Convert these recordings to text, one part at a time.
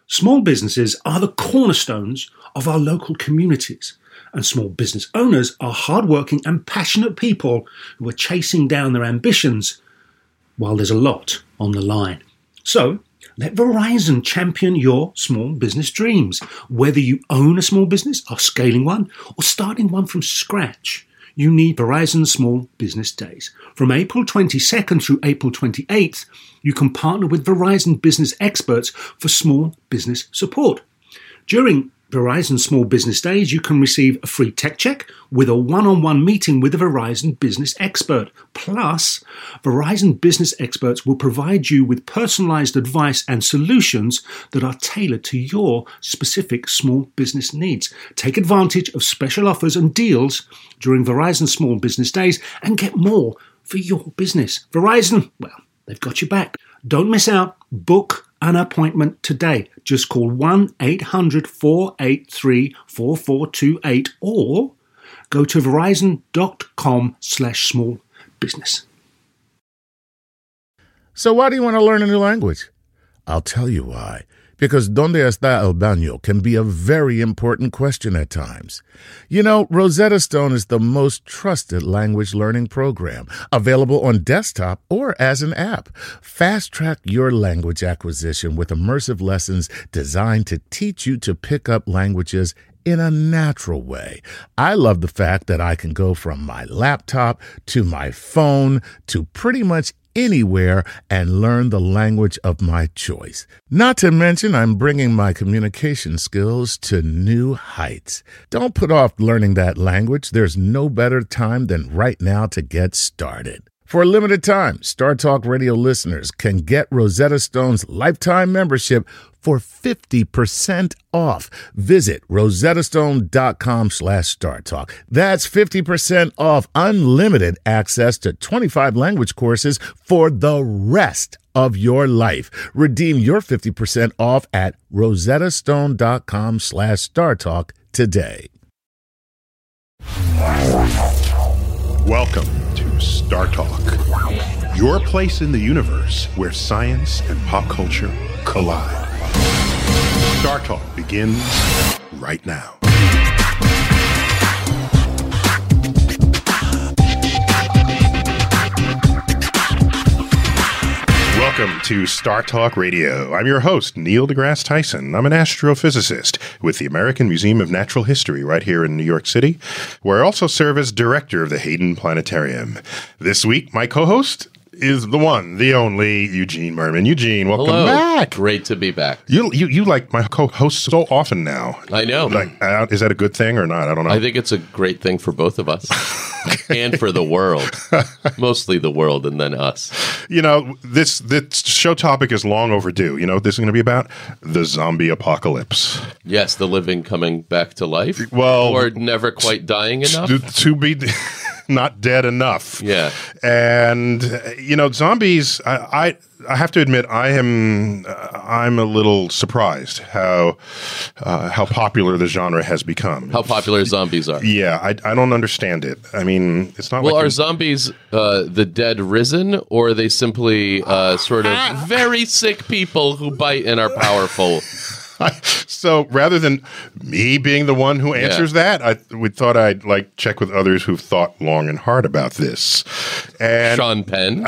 Small businesses are the cornerstones of our local communities, and small business owners are hardworking and passionate people who are chasing down their ambitions while there's a lot on the line. So, let Verizon champion your small business dreams. Whether you own a small business, are scaling one, or starting one from scratch, you need Verizon Small Business Days. From April 22nd through April 28th, you can partner with Verizon business experts for small business support. During Verizon Small Business Days, you can receive a free tech check with a one-on-one meeting with a Verizon business expert. Plus, Verizon business experts will provide you with personalized advice and solutions that are tailored to your specific small business needs. Take advantage of special offers and deals during Verizon Small Business Days and get more for your business. Verizon, well, they've got your back. Don't miss out. Book an appointment today. Just call 1-800-483-4428 or go to verizon.com/small business. So why do you want to learn a new language? I'll tell you why. Because ¿Dónde está el baño? Can be a very important question at times. You know, Rosetta Stone is the most trusted language learning program, available on desktop or as an app. Fast-track your language acquisition with immersive lessons designed to teach you to pick up languages in a natural way. I love the fact that I can go from my laptop to my phone to pretty much anywhere and learn the language of my choice. Not to mention, I'm bringing my communication skills to new heights. Don't put off learning that language. There's no better time than right now to get started. For a limited time, Star Talk Radio listeners can get Rosetta Stone's lifetime membership for 50% off. Visit rosettastone.com/StarTalk. That's 50% off unlimited access to 25 language courses for the rest of your life. Redeem your 50% off at rosettastone.com/StarTalk today. Welcome to Star Talk, your place in the universe where science and pop culture collide. Star Talk begins right now. Welcome to Star Talk Radio. I'm your host, Neil deGrasse Tyson. I'm an astrophysicist with the American Museum of Natural History right here in New York City, where I also serve as director of the Hayden Planetarium. This week, my co-host is the one, the only Eugene Merman. Eugene, welcome back. Great to be back. You like my co-host so often now. I know. Like, is that a good thing or not? I don't know. I think it's a great thing for both of us and for the world. Mostly the world and then us. You know, this show topic is long overdue. You know what this is going to be about? The zombie apocalypse. Yes, the living coming back to life. Well, or never quite dying enough. To be not dead enough. Yeah. And you know, zombies. I have to admit, I'm a little surprised how popular the genre has become. How popular zombies are. Yeah, I don't understand it. I mean, it's not. Well, are zombies the dead risen, or are they simply sort of very sick people who bite and are powerful? So rather than me being the one who answers that, we thought I'd check with others who've thought long and hard about this. And Sean Penn.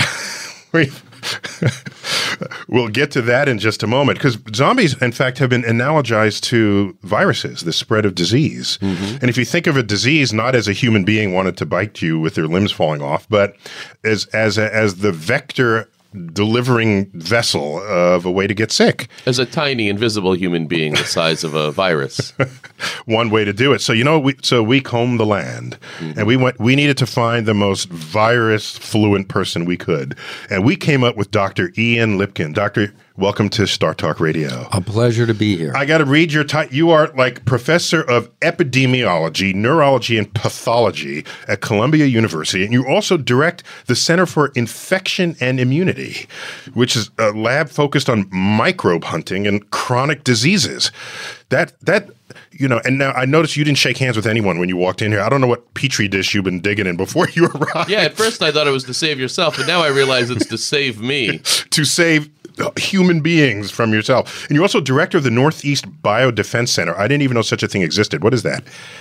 We'll get to that in just a moment, because zombies, in fact, have been analogized to viruses, the spread of disease. Mm-hmm. And if you think of a disease not as a human being wanted to bite you with their limbs falling off, but as the vector delivering vessel of a way to get sick. As a tiny, invisible human being the size of a virus. One way to do it. So, you know, we combed the land, mm-hmm. and we needed to find the most virus-fluent person we could. And we came up with Dr. Ian Lipkin. Doctor, welcome to Star Talk Radio. A pleasure to be here. I got to read your title. You are professor of epidemiology, neurology, and pathology at Columbia University, and you also direct the Center for Infection and Immunity, which is a lab focused on microbe hunting and chronic diseases. That you know, and now I noticed you didn't shake hands with anyone when you walked in here. I don't know what petri dish you've been digging in before you arrived. Yeah, at first I thought it was to save yourself, but now I realize it's to save me. To save human beings from yourself. And you're also director of the Northeast Biodefense Center. I didn't even know such a thing existed. What is that?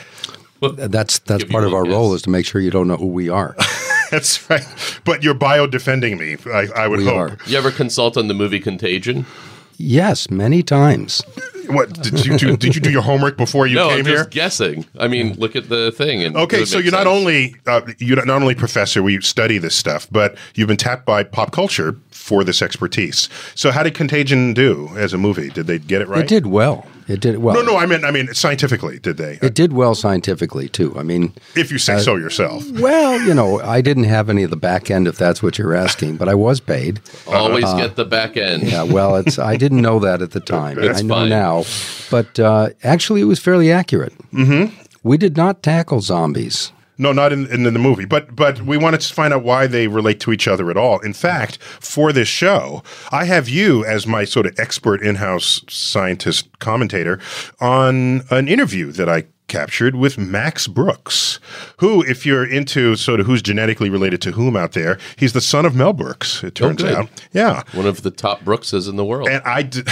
That's part of our role is to make sure you don't know who we are. That's right. But you're biodefending me, I would We hope. are. You ever consult on the movie Contagion? Yes, many times. What did you do? Did you do your homework before you No, came I'm here? just guessing. I mean, look at the thing. And Okay, so you're not only professor where you study this stuff, but you've been tapped by pop culture for this expertise. So how did Contagion do as a movie? Did they get it right? It did well. It did well. No, I mean scientifically, did they? It did well scientifically too. I mean, If you say so yourself. well, I didn't have any of the back end, if that's what you're asking, but I was paid. Always get the back end. Yeah, well, I didn't know that at the time. It's I know fine. now, but actually, it was fairly accurate. Mm-hmm. We did not tackle zombies. No, not in the movie, but we wanted to find out why they relate to each other at all. In fact, for this show, I have you as my sort of expert in-house scientist commentator on an interview that I captured with Max Brooks, who, if you're into sort of who's genetically related to whom out there, he's the son of Mel Brooks, it turns good. out. Yeah. One of the top Brookses in the world. And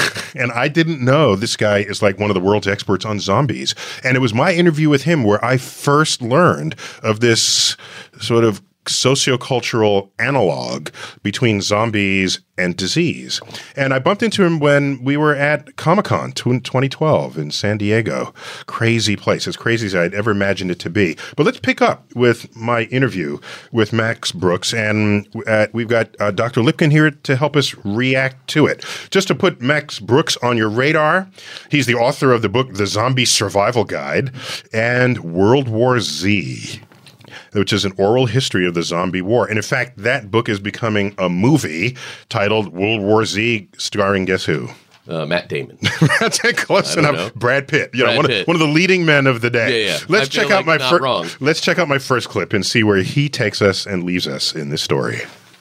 I didn't know this guy is like one of the world's experts on zombies. And it was my interview with him where I first learned of this sort of sociocultural analog between zombies and disease. And I bumped into him when we were at Comic-Con 2012 in San Diego. Crazy place. As crazy as I'd ever imagined it to be. But let's pick up with my interview with Max Brooks. And we've got Dr. Lipkin here to help us react to it. Just to put Max Brooks on your radar, he's the author of the book The Zombie Survival Guide and World War Z, which is an oral history of the zombie war. And in fact, that book is becoming a movie titled World War Z, starring guess who? Matt Damon. That's close I don't enough. know. Brad Pitt. Brad Pitt. One of the leading men of the day. Yeah. Let's I feel check out like my not wrong. Let's check out my first clip and see where he takes us and leaves us in this story.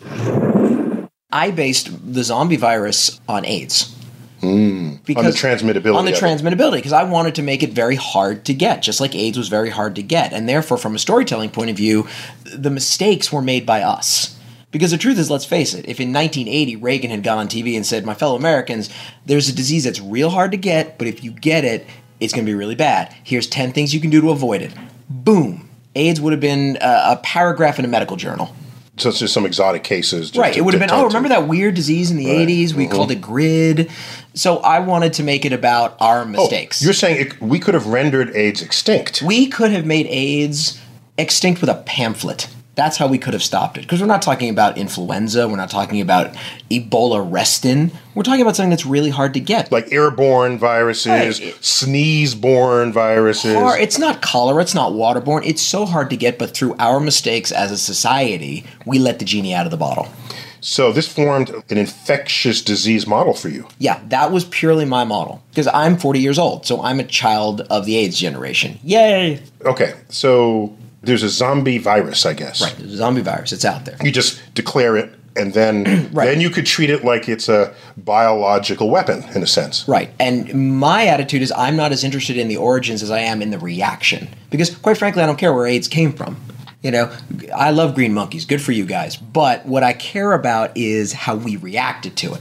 I based the zombie virus on AIDS. On the transmittability. On the of it. transmittability, because I wanted to make it very hard to get, just like AIDS was very hard to get. And therefore, from a storytelling point of view, the mistakes were made by us. Because the truth is, let's face it, if in 1980 Reagan had gone on TV and said, my fellow Americans, there's a disease that's real hard to get, but if you get it, it's going to be really bad. Here's 10 things you can do to avoid it. Boom. AIDS would have been a paragraph in a medical journal. So it's just some exotic cases. Right. It would have been, remember that weird disease in the 80s? We called it GRID. So I wanted to make it about our mistakes. You're saying we could have rendered AIDS extinct. We could have made AIDS extinct with a pamphlet. That's how we could have stopped it. Because we're not talking about influenza. We're not talking about Ebola Restin. We're talking about something that's really hard to get. Like airborne viruses, sneeze-borne viruses. It's not cholera. It's not waterborne. It's so hard to get, but through our mistakes as a society, we let the genie out of the bottle. So this formed an infectious disease model for you. Yeah, that was purely my model. Because I'm 40 years old, so I'm a child of the AIDS generation. Yay! Okay, so there's a zombie virus, I guess. Right, there's a zombie virus. It's out there. You just declare it, and then then you could treat it like it's a biological weapon, in a sense. Right, and my attitude is I'm not as interested in the origins as I am in the reaction. Because, quite frankly, I don't care where AIDS came from. You know, I love green monkeys. Good for you guys. But what I care about is how we reacted to it.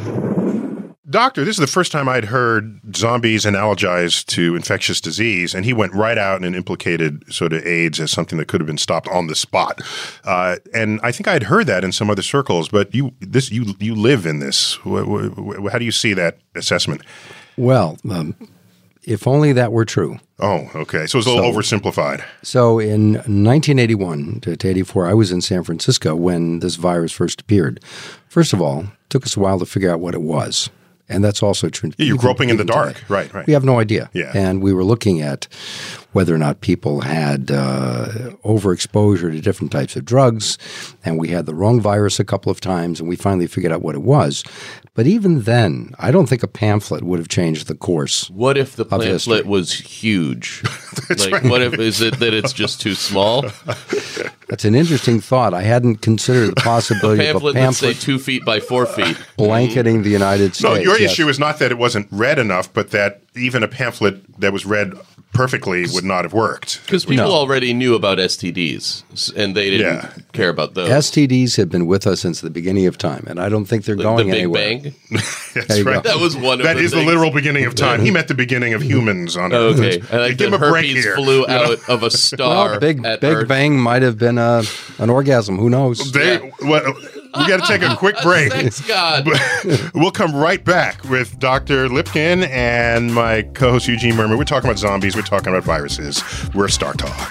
Doctor, this is the first time I'd heard zombies analogized to infectious disease, and he went right out and implicated sort of AIDS as something that could have been stopped on the spot. And I think I'd heard that in some other circles, but you live in this. How do you see that assessment? Well, if only that were true. Oh, okay. So it's a little oversimplified. So in 1981 to 84, I was in San Francisco when this virus first appeared. First of all, it took us a while to figure out what it was. And that's also true. Yeah, you're groping in the even dark. today. Right. We have no idea. Yeah. And we were looking at whether or not people had overexposure to different types of drugs. And we had the wrong virus a couple of times, and we finally figured out what it was. But even then, I don't think a pamphlet would have changed the course. What if the history. pamphlet was huge? What if is it that it's just too small? That's an interesting thought. I hadn't considered the possibility of a Pamphlet, let's say pamphlet 2 feet by 4 feet. blanketing the United States. No, your yes. issue is not that it wasn't read enough, but that even a pamphlet that was read perfectly would not have worked. Because people already knew about STDs, and they didn't care about those. STDs have been with us since the beginning of time, and I don't think they're going the Big anywhere. Bang. That's right. That was one of That the is the things. literal beginning of time. He meant the beginning of humans on Earth. Okay, I like Give that him a break herpes here. flew out of a star. Well, Big at Earth. Bang might have been an orgasm. Who knows? We got to take a quick break. Thanks God. We'll come right back with Dr. Lipkin and my co-host Eugene Merman. We're talking about zombies. We're talking about viruses. We're Star Talk.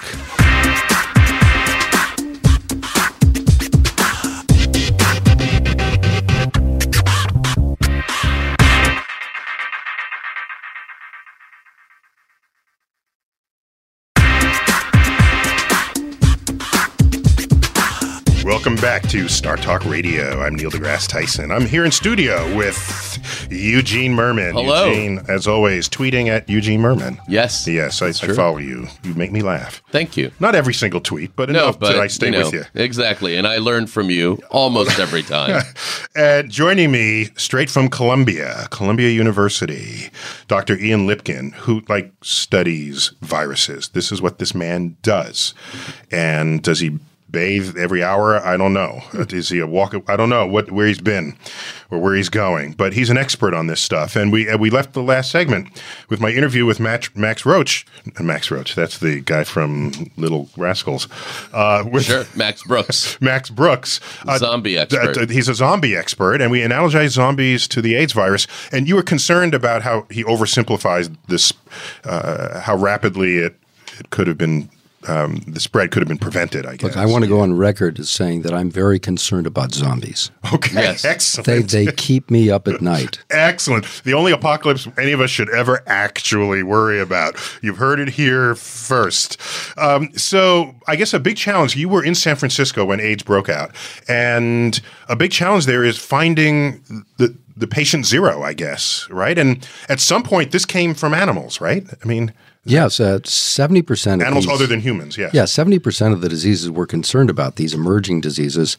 Welcome back to Star Talk Radio. I'm Neil deGrasse Tyson. I'm here in studio with Eugene Merman. Hello. Eugene, as always, tweeting at Eugene Merman. Yes. Yes, I follow you. You make me laugh. Thank you. Not every single tweet, but enough that I stay with you. Exactly. And I learn from you almost every time. And joining me straight from Columbia University, Dr. Ian Lipkin, who studies viruses. This is what this man does. And does he bathe every hour? I don't know. Is he a walk? I don't know where he's been or where he's going, but he's an expert on this stuff. And we left the last segment with my interview with Max Roach. Max Roach, that's the guy from Little Rascals. Sure, Max Brooks. Max Brooks. Zombie expert. He's a zombie expert, and we analogized zombies to the AIDS virus. And you were concerned about how he oversimplifies this, how rapidly it could have been the spread could have been prevented, I guess. Look, I want to go on record as saying that I'm very concerned about zombies. Okay, Yes. excellent. They keep me up at night. Excellent. The only apocalypse any of us should ever actually worry about. You've heard it here first. So I guess a big challenge, you were in San Francisco when AIDS broke out, and a big challenge there is finding the patient zero, I guess, right? And at some point, this came from animals, right? I mean... Yes, 70% of animals these, other than humans, yes. Yeah, 70% of the diseases we're concerned about, these emerging diseases,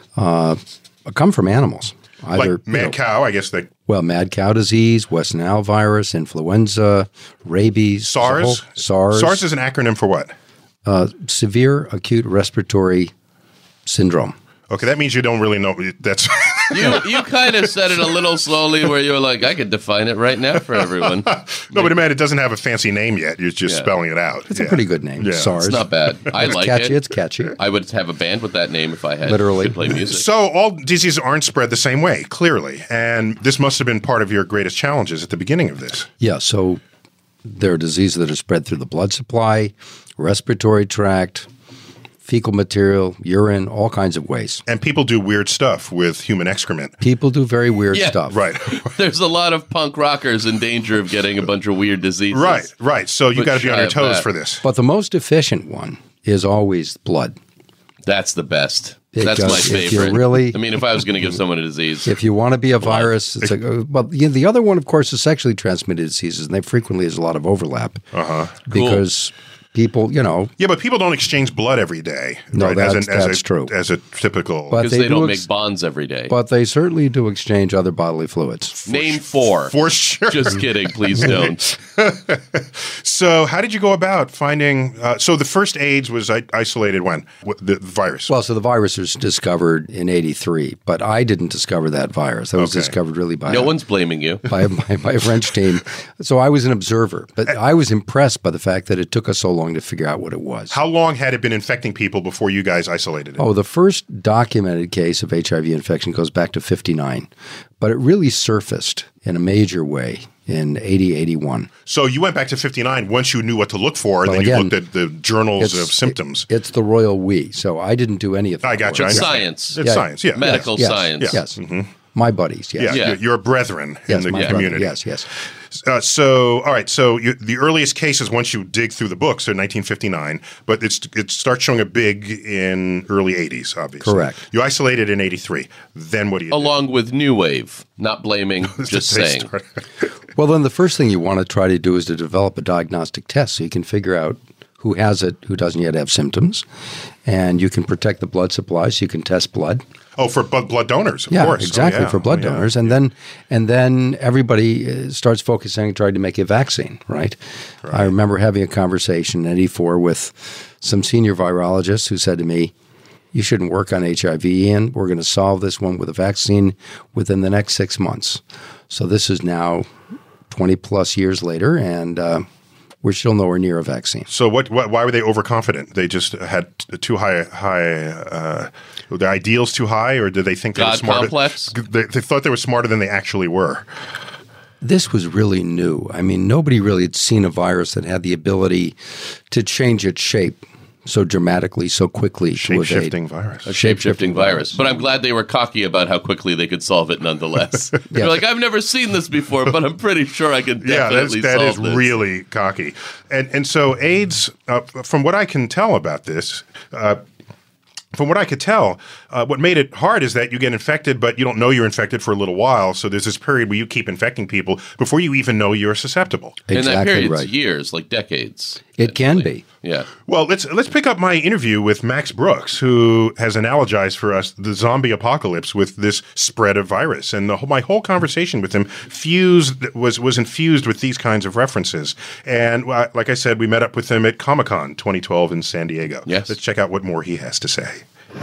come from animals. Either, Like mad cow, I guess they... Well, mad cow disease, West Nile virus, influenza, rabies. SARS? SARS. SARS is an acronym for what? Severe acute respiratory syndrome. Okay, that means you don't really know. That's You kind of said it a little slowly where you were like, I could define it right now for everyone. no, but man, it doesn't have a fancy name yet. You're just spelling it out. It's a pretty good name, Yeah. SARS. It's not bad. I like catchy. it. It's catchy. I would have a band with that name if I had Literally. could play music. So all diseases aren't spread the same way, clearly, and this must have been part of your greatest challenges at the beginning of this. Yeah, so there are diseases that are spread through the blood supply, respiratory tract, fecal material, urine, all kinds of ways. And people do weird stuff with human excrement. People do very weird Yeah. stuff. Right, There's a lot of punk rockers in danger of getting a bunch of weird diseases. right. So you But got to be on shy your of toes that. for this. But the most efficient one is always blood. That's the best. Because That's my if you favorite. really- I mean, if I was going to give someone a disease, If you want to be a virus, it's the other one, of course, is sexually transmitted diseases, and they frequently has a lot of overlap. Because people, Yeah, but people don't exchange blood every day. No, right? that's true. As a typical... But because they they don't do make bonds every day. but they certainly do exchange other bodily fluids. Name 4. for sure. Just kidding. Please don't. So how did you go about finding... so the first AIDS was isolated when? The virus? Well, so the virus was discovered in '83, but I didn't discover that virus. That was Okay. discovered really by No one's blaming you. by a French team. So I was an observer, but I was impressed by the fact that it took us so long to figure out what it was. How long had it been infecting people before you guys isolated it? Oh, the first documented case of HIV infection goes back to '59, but it really surfaced in a major way in '80-'81. So you went back to 59 once you knew what to look for, and Well, then you again, looked at the journals of symptoms. It's the royal we. So I didn't do any of that. I got you. I work. understand. Science. It's Yeah. science, yeah. Medical Yes, science. Yes. My buddies, yes. Yeah, Yeah. you're brethren in the my community. brother, yes. So, all right. So the earliest cases, once you dig through the books, are 1959, but it starts showing up big in early 80s, obviously. Correct. You isolated in 83. Then what do you do? Along with New Wave. Not blaming, just They saying. start- Well, then the first thing you want to try to do is to develop a diagnostic test so you can figure out who has it, who doesn't yet have symptoms, and you can protect the blood supply so you can test blood. Oh, for blood donors, of Yeah, course. exactly, Oh, yeah. for blood Oh, yeah. donors. And then everybody starts focusing, trying to make a vaccine, right? I remember having a conversation in 84 with some senior virologists who said to me, you shouldn't work on HIV, Ian. We're going to solve this one with a vaccine within the next 6 months. So this is now 20 plus years later, and we're still nowhere near a vaccine. So why were they overconfident? They just had too high were their ideals too high, or did they think they were God smarter? complex? They thought they were smarter than they actually were. This was really new. I mean, nobody really had seen a virus that had the ability to change its shape so dramatically, so quickly. to evade. Shape-shifting virus. A shape-shifting virus. But I'm glad they were cocky about how quickly they could solve it nonetheless. They're like, I've never seen this before, but I'm pretty sure I can definitely that solve is this. really cocky. And so AIDS, from what I can tell about this, from what I could tell, what made it hard is that you get infected, but you don't know you're infected for a little while. So there's this period where you keep infecting people before you even know you're susceptible. And that Exactly period's right. years, like decades. It can be. Yeah. Well, let's pick up my interview with Max Brooks, who has analogized for us the zombie apocalypse with this spread of virus, and my whole conversation with him was infused with these kinds of references. And like I said, we met up with him at Comic-Con 2012 in San Diego. Yes. Let's check out what more he has to say.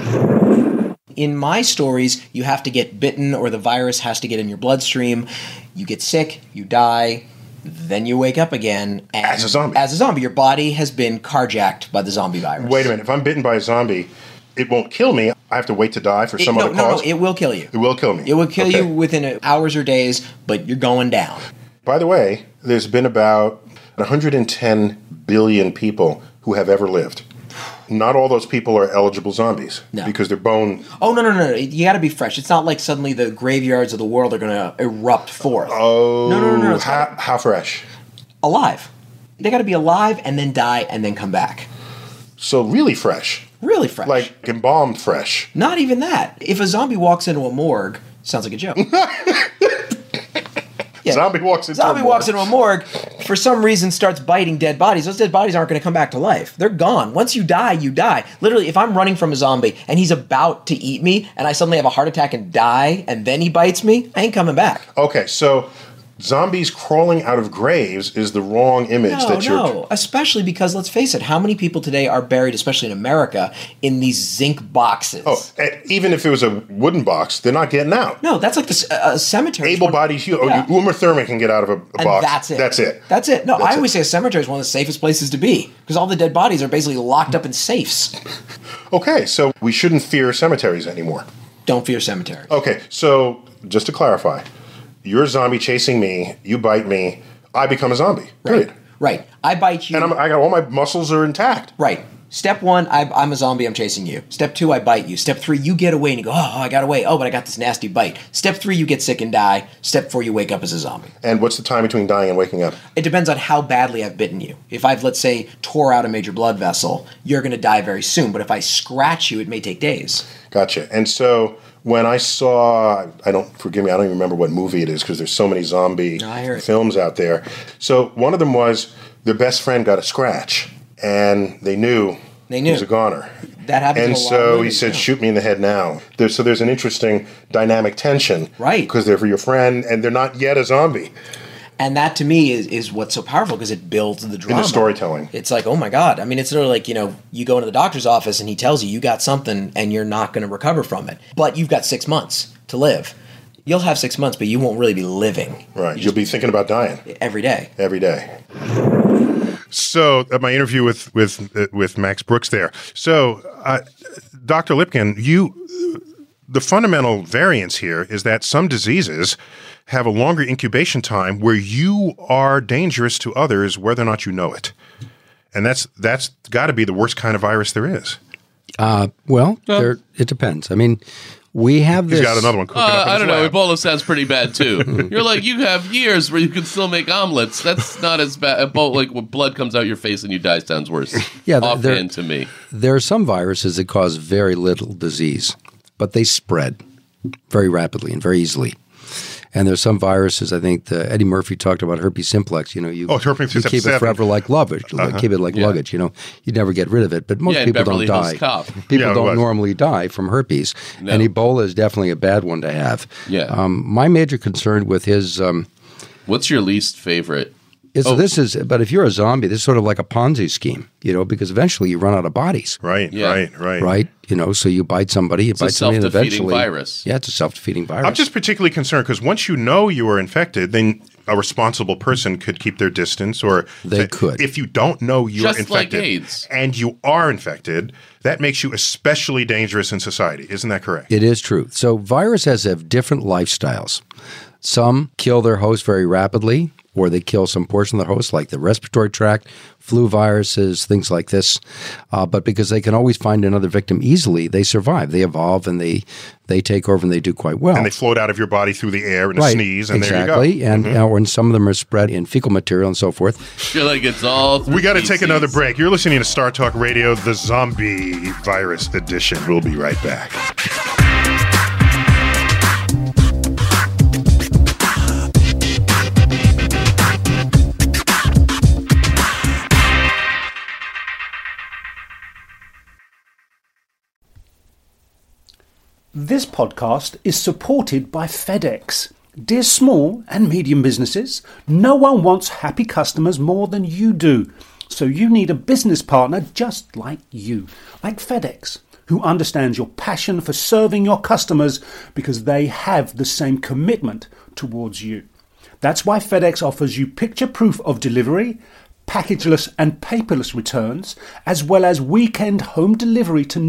In my stories, you have to get bitten or the virus has to get in your bloodstream. You get sick, you die, then you wake up again. And As a zombie. As a zombie. Your body has been carjacked by the zombie virus. Wait a minute. If I'm bitten by a zombie, it won't kill me. I have to wait to die for some other cause? No, it will kill you. It will kill me. It will kill Okay. you within hours or days, but you're going down. By the way, there's been about 110 billion people who have ever lived. Not all those people are eligible zombies No. because their bone. Oh, no. You got to be fresh. It's not like suddenly the graveyards of the world are going to erupt forth. Oh, No. It's How fresh? alive. They got to be alive and then die and then come back. So really fresh, Really fresh. like embalmed fresh. Not even that. If a zombie walks into a morgue, sounds like a joke. Yeah. Zombie walks into Zombie a walks morgue. into a morgue, for some reason starts biting dead bodies. Those dead bodies aren't going to come back to life. They're gone. Once you die, you die. Literally, if I'm running from a zombie and he's about to eat me and I suddenly have a heart attack and die and then he bites me, I ain't coming back. Okay, so zombies crawling out of graves is the wrong image that you're. No, especially because, let's face it, how many people today are buried, especially in America, in these zinc boxes? Oh, even if it was a wooden box, they're not getting out. No, that's like a cemetery. Able-bodied human. Yeah. Uma Thurman can get out of a And box. that's it. That's it. That's it. No, That's I always say a cemetery is one of the safest places to be because all the dead bodies are basically locked up in safes. Okay, so we shouldn't fear cemeteries anymore. Don't fear cemeteries. Okay, so just to clarify, you're a zombie chasing me, you bite me, I become a zombie. Period. Right. I bite you. And I got all my muscles are intact. Right. Step 1, I'm a zombie, I'm chasing you. Step 2, I bite you. Step 3, you get away and you go, oh, I got away. Oh, but I got this nasty bite. Step 3, you get sick and die. Step 4, you wake up as a zombie. And what's the time between dying and waking up? It depends on how badly I've bitten you. If I've, let's say, tore out a major blood vessel, you're going to die very soon. But if I scratch you, it may take days. Gotcha. And so when I saw, forgive me, I don't even remember what movie it is because there's so many zombie No, I hear it. films out there. So one of them was their best friend got a scratch and they knew They he knew. was a goner. That happens And in a lot of so he movies, said, yeah. shoot me in the head now. So there's an interesting dynamic tension. Right. Because they're for your friend and they're not yet a zombie. And that to me is what's so powerful because it builds the drama. In the storytelling. It's like, oh my God. I mean, it's sort of like, you go into the doctor's office and he tells you got something and you're not going to recover from it. But you've got 6 months to live. You'll have 6 months, but you won't really be living. Right. You'll be thinking about dying Every day. every day. So my interview with Max Brooks there. So Dr. Lipkin, the fundamental variance here is that some diseases have a longer incubation time where you are dangerous to others whether or not you know it. And that's got to be the worst kind of virus there is. It depends. I mean, we have this. He's got another one cooking up in I his don't know. lab. Ebola sounds pretty bad too. You're like, you have years where you can still make omelets. That's not as bad. Ebola, like when blood comes out your face and you die, sounds worse. Yeah, offhand to me. There are some viruses that cause very little disease, but they spread very rapidly and very easily. And there's some viruses, I think Eddie Murphy talked about herpes simplex. You herpes you keep it forever like luggage. Keep it like luggage. You never get rid of it. But most people don't die. People don't normally die from herpes. No. And Ebola is definitely a bad one to have. Yeah. My major concern with his... what's your least favorite? But if you're a zombie, this is sort of like a Ponzi scheme, because eventually you run out of bodies. Right. Right. So you bite somebody, and eventually. It's a self-defeating virus. Yeah, it's a self-defeating virus. I'm just particularly concerned because once you know you are infected, then a responsible person could keep their distance, or they could. If you don't know you're just infected like AIDS. And you are infected, that makes you especially dangerous in society. Isn't that correct? It is true. So viruses have different lifestyles. Some kill their host very rapidly, or they kill some portion of the host, like the respiratory tract, flu viruses, things like this. But because they can always find another victim easily, they survive. They evolve, and they take over, and they do quite well. And they float out of your body through the air in a sneeze, and there you go. Exactly. And some of them are spread in fecal material and so forth. You're like, it's all We got to take another break. You're listening to Star Talk Radio, the Zombie Virus Edition. We'll be right back. This podcast is supported by FedEx. Dear small and medium businesses, no one wants happy customers more than you do. So you need a business partner just like you, like FedEx, who understands your passion for serving your customers because they have the same commitment towards you. That's why FedEx offers you picture proof of delivery, packageless and paperless returns, as well as weekend home delivery to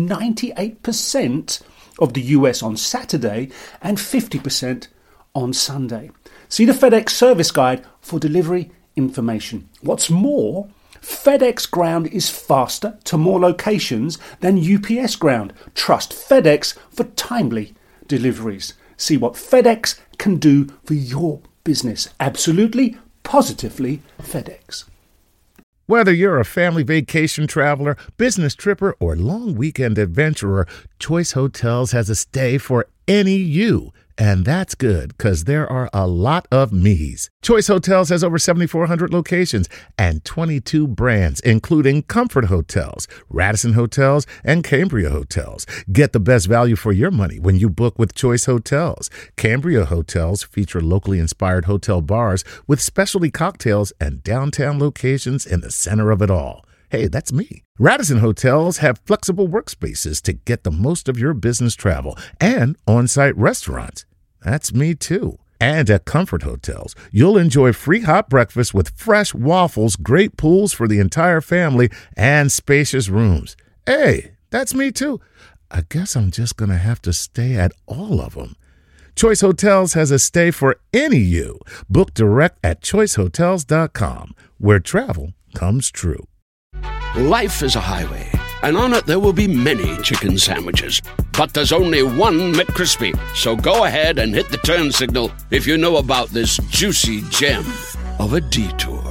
98% of the US on Saturday and 50% on Sunday. See the FedEx service guide for delivery information. What's more, FedEx Ground is faster to more locations than UPS Ground. Trust FedEx for timely deliveries. See what FedEx can do for your business. Absolutely, positively FedEx. Whether you're a family vacation traveler, business tripper, or long weekend adventurer, Choice Hotels has a stay for any you. And that's good, because there are a lot of me's. Choice Hotels has over 7,400 locations and 22 brands, including Comfort Hotels, Radisson Hotels, and Cambria Hotels. Get the best value for your money when you book with Choice Hotels. Cambria Hotels feature locally inspired hotel bars with specialty cocktails and downtown locations in the center of it all. Hey, that's me. Radisson Hotels have flexible workspaces to get the most of your business travel and on-site restaurants. That's me too. And at Comfort Hotels, you'll enjoy free hot breakfast with fresh waffles, great pools for the entire family, and spacious rooms. Hey, that's me too. I guess I'm just going to have to stay at all of them. Choice Hotels has a stay for any you. Book direct at choicehotels.com, where travel comes true. Life is a highway, and on it there will be many chicken sandwiches. But there's only one McCrispy. So go ahead and hit the turn signal if you know about this juicy gem of a detour.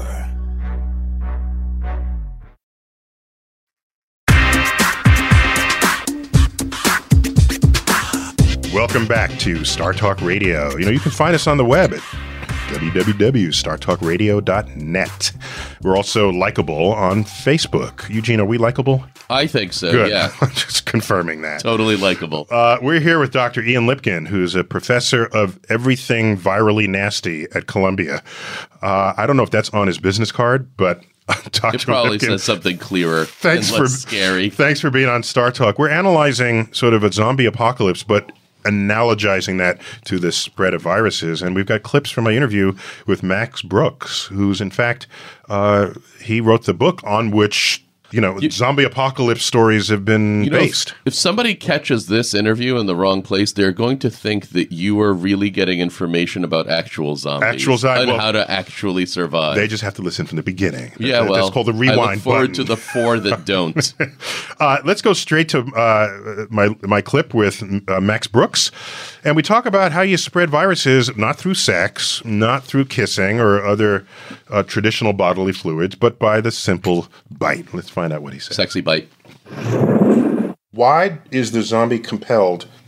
Welcome back to Star Talk Radio. You can find us on the web at www.startalkradio.net. We're also likable on Facebook. Eugene, are we likable? I think so, Good. Yeah. Just confirming that. Totally likable. We're here with Dr. Ian Lipkin, who's a professor of everything virally nasty at Columbia. I don't know if that's on his business card, but Dr. It probably Lipkin, says something clearer and less scary. Thanks for being on Star Talk. We're analyzing sort of a zombie apocalypse, but analogizing that to the spread of viruses. And we've got clips from my interview with Max Brooks, who's in fact, he wrote the book on which, zombie apocalypse stories have been based. If somebody catches this interview in the wrong place, they're going to think that you are really getting information about actual zombies. And how to actually survive. They just have to listen from the beginning. Yeah, that's called the rewind I look forward button. to the 4 that don't. Let's go straight to my clip with Max Brooks. And we talk about how you spread viruses not through sex, not through kissing or other traditional bodily fluids, but by the simple bite. Let's find out what he said. Sexy bite. Why is the zombie compelled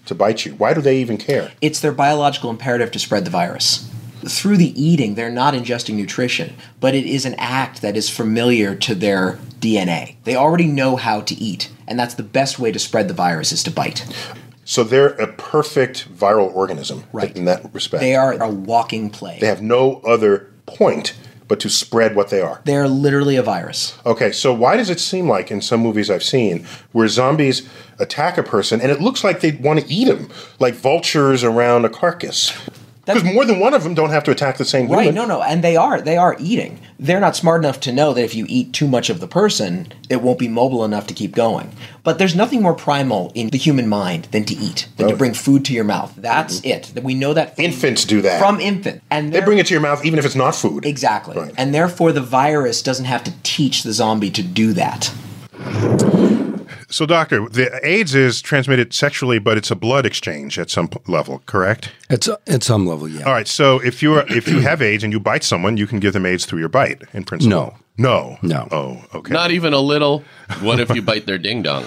to bite you? Why do they even care? It's their biological imperative to spread the virus. Through the eating, they're not ingesting nutrition, but it is an act that is familiar to their DNA. They already know how to eat, and that's the best way to spread the virus is to bite. So they're a perfect viral organism in that respect. They are a walking plague. They have no other point but to spread what they are. They're literally a virus. Okay, so why does it seem like in some movies I've seen where zombies attack a person and it looks like they want to eat them, like vultures around a carcass? Because more than one of them don't have to attack the same human. Right, no, and they are eating. They're not smart enough to know that if you eat too much of the person, it won't be mobile enough to keep going. But there's nothing more primal in the human mind than to eat, than to bring food to your mouth. That's it. We know that infants do that. From infant. And they bring it to your mouth even if it's not food. Exactly. Right. And therefore the virus doesn't have to teach the zombie to do that. So, doctor, the AIDS is transmitted sexually, but it's a blood exchange at some level, correct? At some level, yeah. All right. So, if you have AIDS and you bite someone, you can give them AIDS through your bite, in principle. No. Oh, okay. Not even a little. What if you bite their ding dong?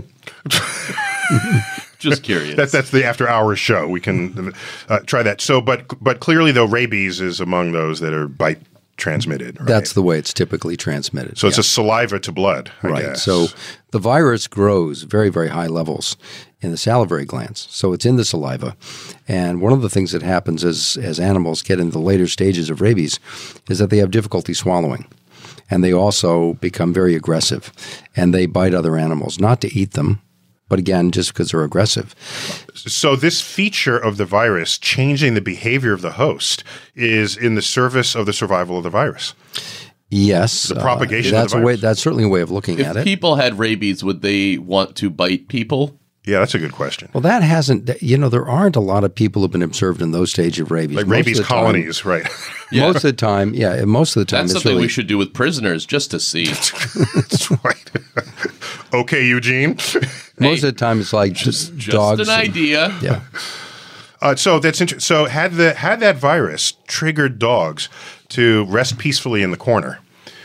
Just curious. That's the after hours show. We can try that. So, but clearly, though, rabies is among those that are bite transmitted. Right? That's the way it's typically transmitted. So it's a saliva to blood, I guess. So the virus grows very, very high levels in the salivary glands. So it's in the saliva. And one of the things that happens as animals get into the later stages of rabies is that they have difficulty swallowing. And they also become very aggressive. And they bite other animals, not to eat them, but again, just because they're aggressive. So this feature of the virus changing the behavior of the host is in the service of the survival of the virus. Yes. The propagation of the virus. That's certainly a way of looking at it. If people had rabies, would they want to bite people? Yeah, that's a good question. Well, that hasn't, there aren't a lot of people who have been observed in those stages of rabies. Like rabies colonies, right. Yeah. Most of the time. That's something we should do with prisoners just to see. That's right. Okay, Eugene. Most of the time it's like just dogs. Just an idea. Yeah. So that's interesting. So had that virus triggered dogs to rest peacefully in the corner,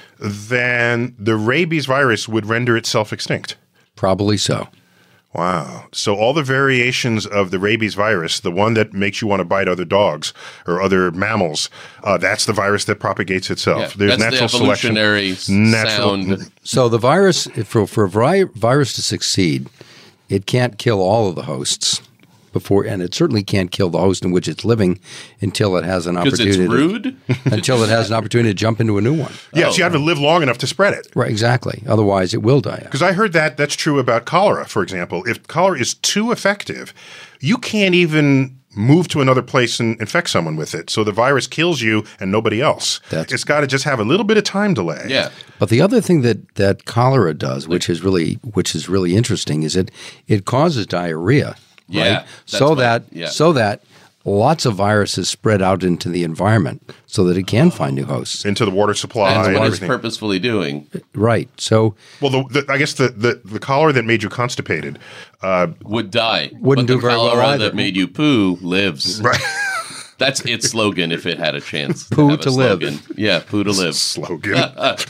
then the rabies virus would render itself extinct. Probably so. Wow. So all the variations of the rabies virus, the one that makes you want to bite other dogs or other mammals, that's the virus that propagates itself. Yeah, There's that's natural the evolutionary sound. So the virus, for a virus to succeed, it can't kill all of the hosts before, and it certainly can't kill the host in which it's living until it has an opportunity. Because it's rude? Until it has an opportunity to jump into a new one. Yeah, so you have to live long enough to spread it. Right, exactly. Otherwise, it will die out. Because I heard that's true about cholera, for example. If cholera is too effective, you can't even move to another place and infect someone with it. So the virus kills you and nobody else. It's got to just have a little bit of time delay. Yeah. But the other thing that cholera does, which is really interesting, is it causes diarrhea. Yeah. Right? So that lots of viruses spread out into the environment so that it can find new hosts. Into the water supply and everything. What it's purposefully doing. Right. So well, I guess the cholera that made you constipated would die. Wouldn't do very well either. The cholera that made you poo lives. Right. That's its slogan if it had a chance. Poo to live. Yeah, poo to live. Slogan.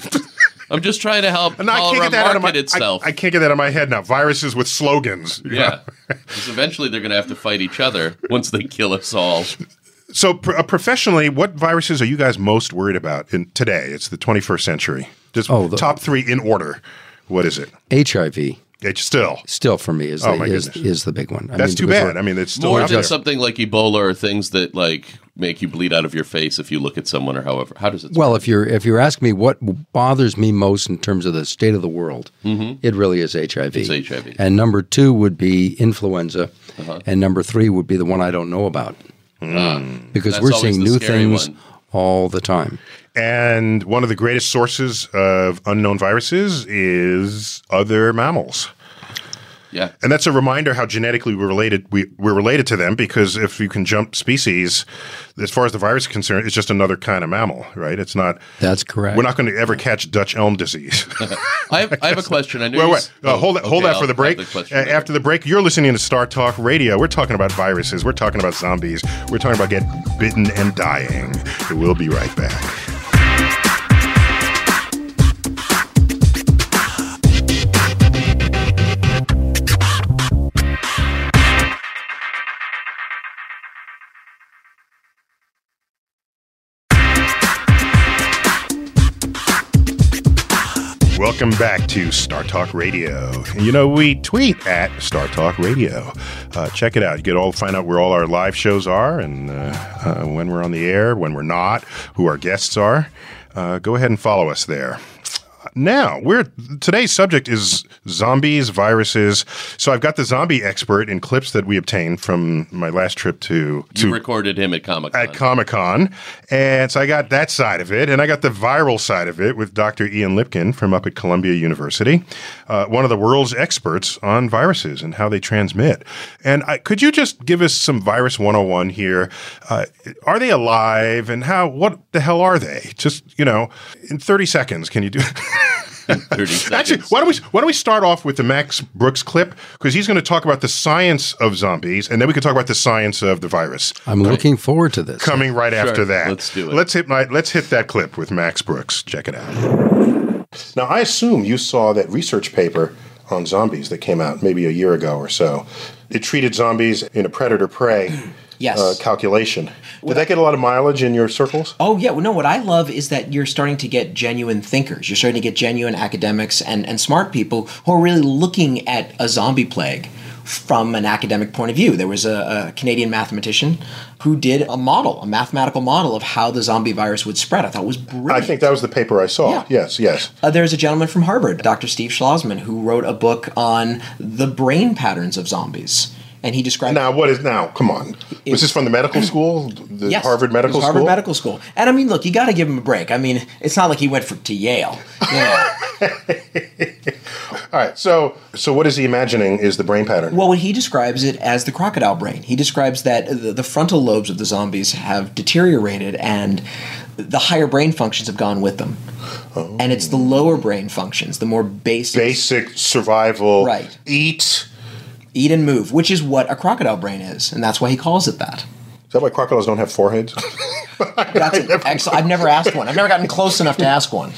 I'm just trying to help cholera market itself. I can't get that out of my head now. Viruses with slogans. Yeah. Because eventually they're going to have to fight each other once they kill us all. So professionally, what viruses are you guys most worried about today? It's the 21st century. Just top three in order. What is it? HIV. Still for me is the big one. That's too bad. I mean, it's still more out than there. something like Ebola or things that make you bleed out of your face if you look at someone or however. How does it? Well, if you're asking me what bothers me most in terms of the state of the world, it really is HIV. It's HIV. And number 2 would be influenza, and number 3 would be the one I don't know about, because we're seeing new things all the time. And one of the greatest sources of unknown viruses is other mammals. Yeah. And that's a reminder how genetically we're related to them, because if you can jump species, as far as the virus is concerned, it's just another kind of mammal, right? It's not. That's correct. We're not going to ever catch Dutch elm disease. I have a question. I know hold that for the break. After the break, you're listening to Star Talk Radio. We're talking about viruses. We're talking about zombies. We're talking about getting bitten and dying. We'll be right back. Welcome back to Star Talk Radio. You know, we tweet at Star Talk Radio. Check it out. You can find out where all our live shows are and when we're on the air, when we're not, who our guests are. Go ahead and follow us there. Now, today's subject is zombies, viruses. So I've got the zombie expert in clips that we obtained from my last trip to You recorded him at Comic-Con. At Comic-Con. And so I got that side of it. And I got the viral side of it with Dr. Ian Lipkin from up at Columbia University, one of the world's experts on viruses and how they transmit. And could you just give us some Virus 101 here? Are they alive? And what the hell are they? Just, in 30 seconds, can you do it? 30 seconds. Actually, why don't we start off with the Max Brooks clip, because he's going to talk about the science of zombies, and then we can talk about the science of the virus. I'm looking forward to this. Coming right after that. Let's do it. Let's hit that clip with Max Brooks. Check it out. Now, I assume you saw that research paper on zombies that came out maybe a year ago or so. It treated zombies in a predator-prey calculation. Did that get a lot of mileage in your circles? Oh, yeah. Well, no, what I love is that you're starting to get genuine thinkers. You're starting to get genuine academics and smart people who are really looking at a zombie plague from an academic point of view. There was a Canadian mathematician who did a mathematical model of how the zombie virus would spread. I thought it was brilliant. I think that was the paper I saw. Yeah. Yes. There's a gentleman from Harvard, Dr. Steve Schlossman, who wrote a book on the brain patterns of zombies. And he described... Come on. Was this from the medical school? Yes, Harvard Medical School? Harvard Medical School. And I mean, look, you got to give him a break. I mean, it's not like he went to Yale. Yeah. All right. So what is he imagining is the brain pattern? Well, he describes it as the crocodile brain. He describes that the frontal lobes of the zombies have deteriorated and the higher brain functions have gone with them. Oh. And it's the lower brain functions, the more basic survival. Right. Eat and move, which is what a crocodile brain is, and that's why he calls it that. Is that why crocodiles don't have foreheads? I've never asked one. I've never gotten close enough to ask one.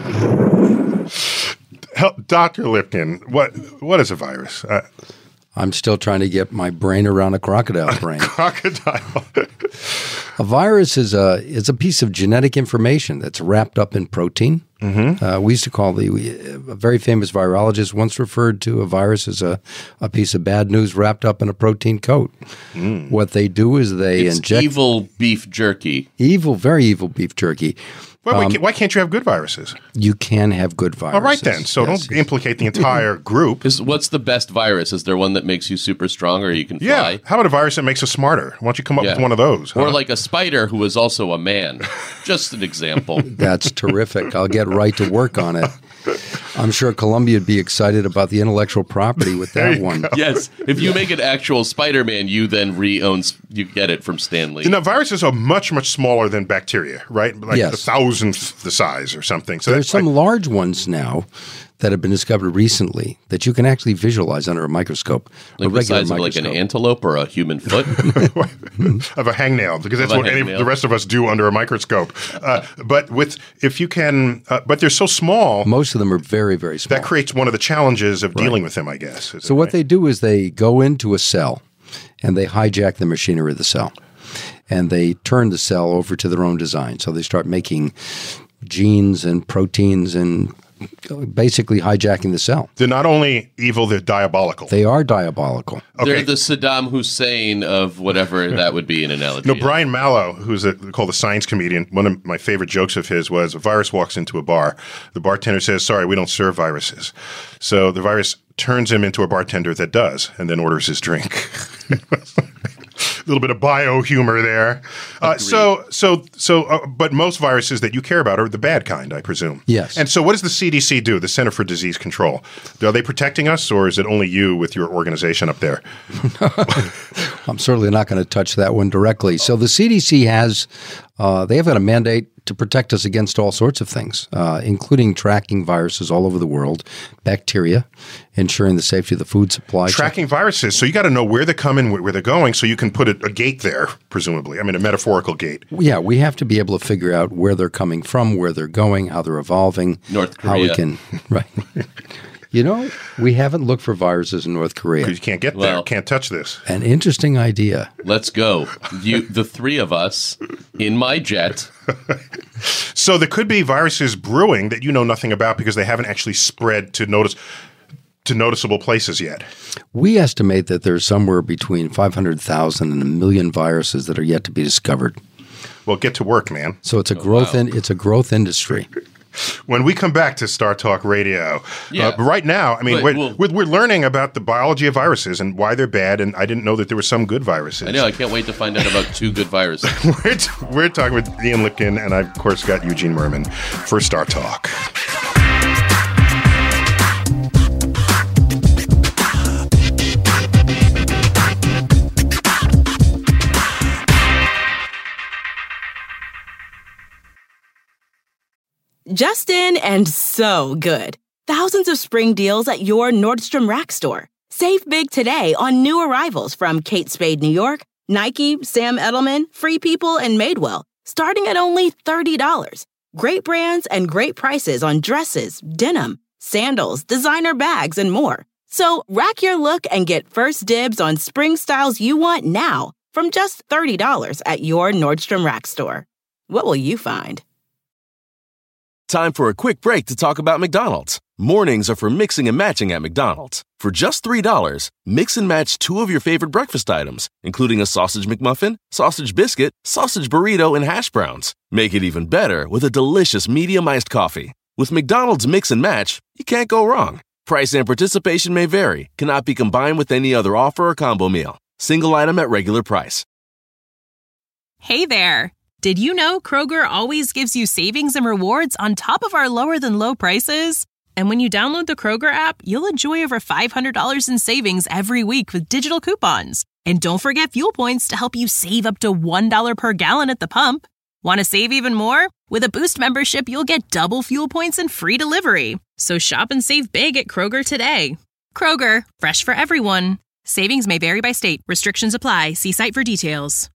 Dr. Lipkin, what is a virus? I'm still trying to get my brain around a crocodile brain. Crocodile. A virus is a piece of genetic information that's wrapped up in protein. Mm-hmm. We used to call a very famous virologist once referred to a virus as a piece of bad news wrapped up in a protein coat. Mm. What they do is they inject evil beef jerky. Very evil beef jerky. Why can't you have good viruses? You can have good viruses. All right, then. So don't implicate the entire group. What's the best virus? Is there one that makes you super strong or you can fly? Yeah. How about a virus that makes us smarter? Why don't you come up with one of those? Or like a spider who is also a man. Just an example. That's terrific. I'll get right to work on it. I'm sure Columbia would be excited about the intellectual property with that one. Yes. If you make an actual Spider-Man, you then you get it from Stan Lee. Now, viruses are much, much smaller than bacteria, right? Like a thousandth the size or something. So there's some large ones now that have been discovered recently that you can actually visualize under a microscope. Like the size of like an antelope or a human foot? Of a hangnail, because that's what the rest of us do under a microscope. But they're so small. Most of them are very, very small. That creates one of the challenges of dealing with them, I guess. So what they do is they go into a cell and they hijack the machinery of the cell. And they turn the cell over to their own design. So they start making genes and proteins and basically hijacking the cell. They're not only evil, they're diabolical. They are diabolical. Okay. They're the Saddam Hussein of whatever that would be an analogy. No, Brian Mallow, who's called a science comedian, one of my favorite jokes of his was a virus walks into a bar. The bartender says, "Sorry, we don't serve viruses." So the virus turns him into a bartender that does, and then orders his drink. A little bit of bio-humor there. But most viruses that you care about are the bad kind, I presume. Yes. And so what does the CDC do, the Center for Disease Control? Are they protecting us, or is it only you with your organization up there? I'm certainly not going to touch that one directly. So the CDC has they have got a mandate to protect us against all sorts of things, including tracking viruses all over the world, bacteria, ensuring the safety of the food supply. Tracking viruses. So you got to know where they're coming, where they're going, so you can put a gate there, presumably. I mean, a metaphorical gate. Yeah, we have to be able to figure out where they're coming from, where they're going, how they're evolving. North Korea. How we can, right. You know, we haven't looked for viruses in North Korea. Because you can't get there. Can't touch this. An interesting idea. Let's go. The three of us in my jet. So there could be viruses brewing that you know nothing about because they haven't actually spread to noticeable places yet. We estimate that there's somewhere between 500,000 and 1 million viruses that are yet to be discovered. Well, get to work, man. So it's a growth industry. When we come back to Star Talk Radio, right now, I mean, we're learning about the biology of viruses and why they're bad, and I didn't know that there were some good viruses. I know. I can't wait to find out about 2 good viruses. We're talking with Ian Lipkin, and I've, of course, got Eugene Mirman for Star Talk. Just in and so good. Thousands of spring deals at your Nordstrom Rack store. Save big today on new arrivals from Kate Spade New York, Nike, Sam Edelman, Free People, and Madewell, starting at only $30. Great brands and great prices on dresses, denim, sandals, designer bags, and more. So rack your look and get first dibs on spring styles you want now from just $30 at your Nordstrom Rack store. What will you find? Time for a quick break to talk about McDonald's. Mornings are for mixing and matching at McDonald's. For just $3, mix and match 2 of your favorite breakfast items, including a sausage McMuffin, sausage biscuit, sausage burrito, and hash browns. Make it even better with a delicious medium iced coffee. With McDonald's Mix and Match, you can't go wrong. Price and participation may vary, cannot be combined with any other offer or combo meal. Single item at regular price. Hey there. Did you know Kroger always gives you savings and rewards on top of our lower-than-low prices? And when you download the Kroger app, you'll enjoy over $500 in savings every week with digital coupons. And don't forget fuel points to help you save up to $1 per gallon at the pump. Want to save even more? With a Boost membership, you'll get double fuel points and free delivery. So shop and save big at Kroger today. Kroger, fresh for everyone. Savings may vary by state. Restrictions apply. See site for details.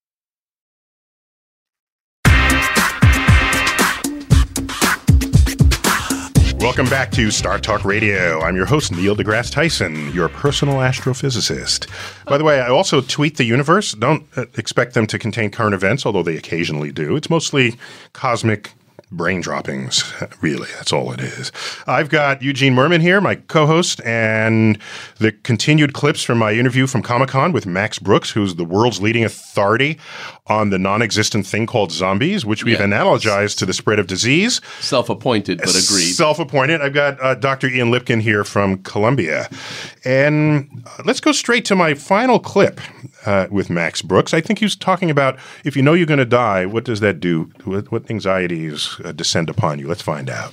Welcome back to Star Talk Radio. I'm your host, Neil deGrasse Tyson, your personal astrophysicist. By the way, I also tweet the universe. Don't expect them to contain current events, although they occasionally do. It's mostly cosmic brain droppings, really. That's all it is. I've got Eugene Mirman here, my co-host, and the continued clips from my interview from Comic-Con with Max Brooks, who's the world's leading authority on the non-existent thing called zombies, which we've analogized to the spread of disease. Self-appointed, but agreed. Self-appointed. I've got Dr. Ian Lipkin here from Columbia. And let's go straight to my final clip with Max Brooks. I think he was talking about if you know you're going to die, what does that do? What anxieties descend upon you? Let's find out.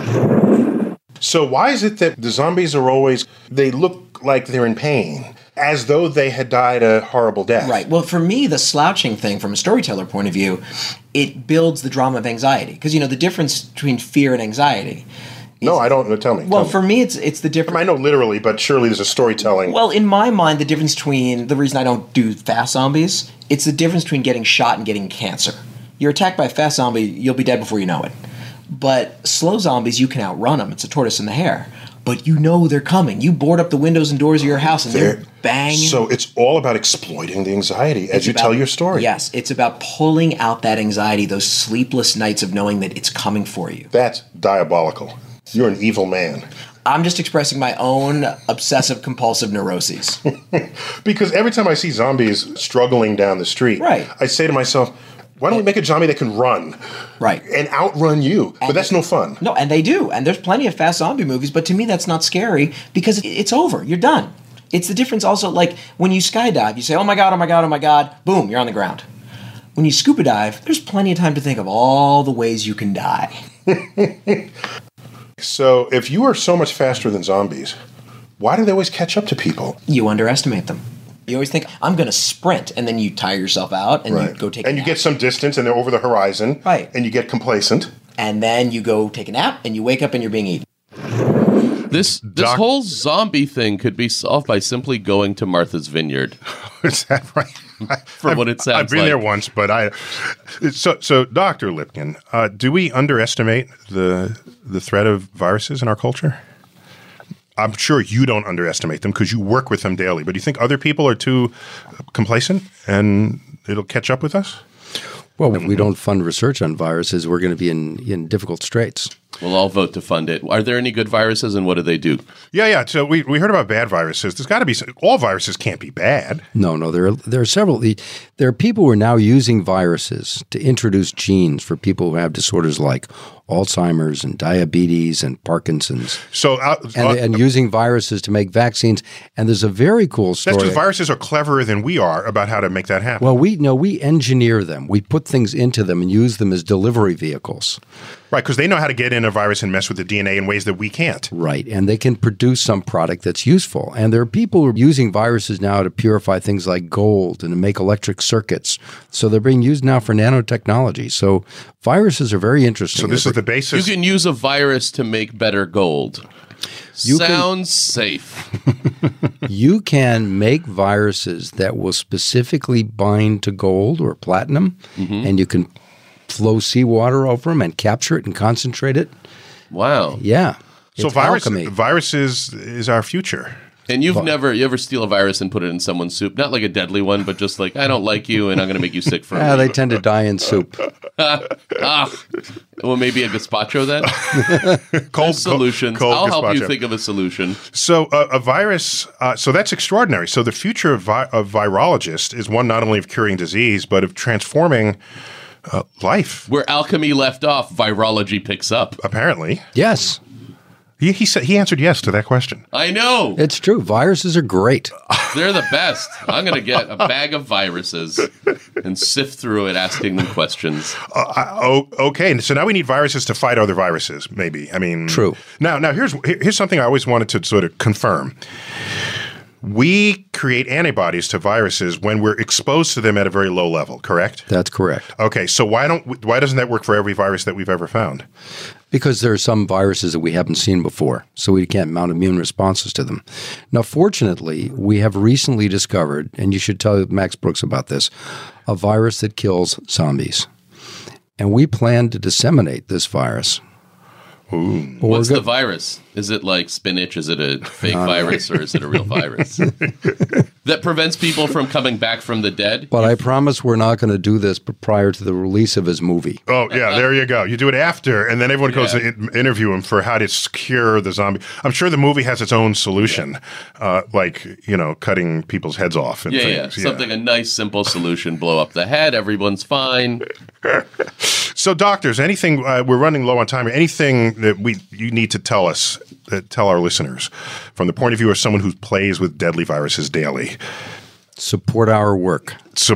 So why is it that the zombies are always, they look like they're in pain, as though they had died a horrible death? Right. Well, for me, the slouching thing from a storyteller point of view, it builds the drama of anxiety. Because, you know, the difference between fear and anxiety. No, I don't know. Tell me. Well, for me, it's the difference. I know literally, but surely there's a storytelling. Well, in my mind, the difference between, the reason I don't do fast zombies, it's the difference between getting shot and getting cancer. You're attacked by a fast zombie, you'll be dead before you know it. But slow zombies, you can outrun them. It's a tortoise and the hare. But you know they're coming. You board up the windows and doors of your house and they're banging. So it's all about exploiting the anxiety as you tell your story. Yes, it's about pulling out that anxiety, those sleepless nights of knowing that it's coming for you. That's diabolical. You're an evil man. I'm just expressing my own obsessive-compulsive neuroses. Because every time I see zombies struggling down the street, I say to myself, why don't we make a zombie that can run? Right. And outrun you. But that's no fun. No, and they do. And there's plenty of fast zombie movies, but to me that's not scary because it's over. You're done. It's the difference also, like when you skydive, you say, oh my God, oh my God, oh my God, boom, you're on the ground. When you scuba dive, there's plenty of time to think of all the ways you can die. So if you are so much faster than zombies, why do they always catch up to people? You underestimate them. You always think, I'm going to sprint, and then you tire yourself out, and you go take a nap. And you get some distance, and they're over the horizon. Right. And you get complacent. And then you go take a nap, and you wake up, and you're being eaten. This whole zombie thing could be solved by simply going to Martha's Vineyard. Is that right? From what it sounds like. I've been there once, but So Dr. Lipkin, do we underestimate the threat of viruses in our culture? I'm sure you don't underestimate them because you work with them daily. But do you think other people are too complacent and it'll catch up with us? Well, if we don't fund research on viruses, we're going to be in difficult straits. We'll all vote to fund it. Are there any good viruses, and what do they do? Yeah. So we heard about bad viruses. There's got to be all viruses can't be bad. No. There are several. There are people who are now using viruses to introduce genes for people who have disorders like Alzheimer's and diabetes and Parkinson's. So and using viruses to make vaccines. And there's a very cool story. That's because viruses are cleverer than we are about how to make that happen. Well, we engineer them. We put things into them and use them as delivery vehicles. Right, because they know how to get in a virus and mess with the DNA in ways that we can't. Right, and they can produce some product that's useful. And there are people who are using viruses now to purify things like gold and to make electric circuits. So they're being used now for nanotechnology. So viruses are very interesting. So this is the basis. You can use a virus to make better gold. Sounds safe. You can make viruses that will specifically bind to gold or platinum, and you can flow seawater over them and capture it and concentrate it. Wow. Yeah. So viruses is our future. And you ever steal a virus and put it in someone's soup? Not like a deadly one, but just like, I don't like you and I'm going to make you sick for a week. They tend to die in soup. Well, maybe a gazpacho then? Cold solutions. Cold I'll gazpacho. help you think of a solution. So a virus, so that's extraordinary. So the future of virologist is one not only of curing disease, but of transforming life. Where alchemy left off, virology picks up. Apparently. Yes. He answered yes to that question. I know. It's true. Viruses are great. They're the best. I'm going to get a bag of viruses and sift through it, asking them questions. Okay. So now we need viruses to fight other viruses, maybe. I mean, true. Now here's something I always wanted to sort of confirm. We create antibodies to viruses when we're exposed to them at a very low level, correct? That's correct. Okay, so why doesn't that work for every virus that we've ever found? Because there are some viruses that we haven't seen before, so we can't mount immune responses to them. Now, fortunately, we have recently discovered, and you should tell Max Brooks about this, a virus that kills zombies. And we plan to disseminate this virus. Ooh. What's the virus? Is it like spinach? Is it a fake virus or is it a real virus? That prevents people from coming back from the dead? But I promise we're not going to do this prior to the release of his movie. Oh, yeah, there you go. You do it after, and then everyone goes to interview him for how to cure the zombie. I'm sure the movie has its own solution, like, cutting people's heads off and things. Yeah, something, a nice, simple solution. Blow up the head, everyone's fine. So, doctors, anything, we're running low on time, anything that you need to tell us, tell our listeners, from the point of view of someone who plays with deadly viruses daily? Support our work.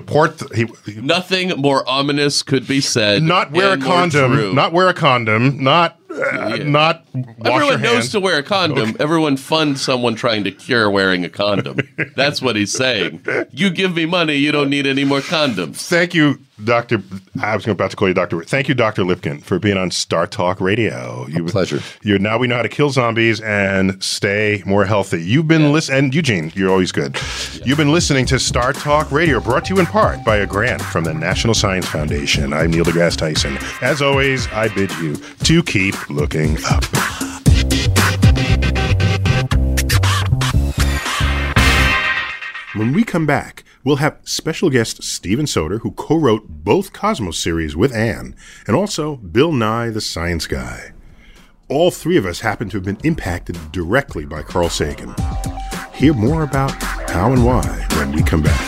Nothing more ominous could be said. Not wear a condom. Not wear a condom. Not wash Everyone knows to wear a condom. Okay. Everyone funds someone trying to cure wearing a condom. That's what he's saying. You give me money, you don't need any more condoms. Thank you, Dr. I was about to call you Dr. Thank you, Dr. Lipkin, for being on Star Talk Radio. A pleasure. Now we know how to kill zombies and stay more healthy. You've been listening, and Eugene, you're always good. Yeah. You've been listening to Star Talk Radio, brought to you in part by a grant from the National Science Foundation. I'm Neil deGrasse Tyson. As always, I bid you to keep looking up. When we come back, we'll have special guest Steven Soter, who co-wrote both Cosmos series with Anne, and also Bill Nye, the Science Guy. All three of us happen to have been impacted directly by Carl Sagan. Hear more about how and why when we come back.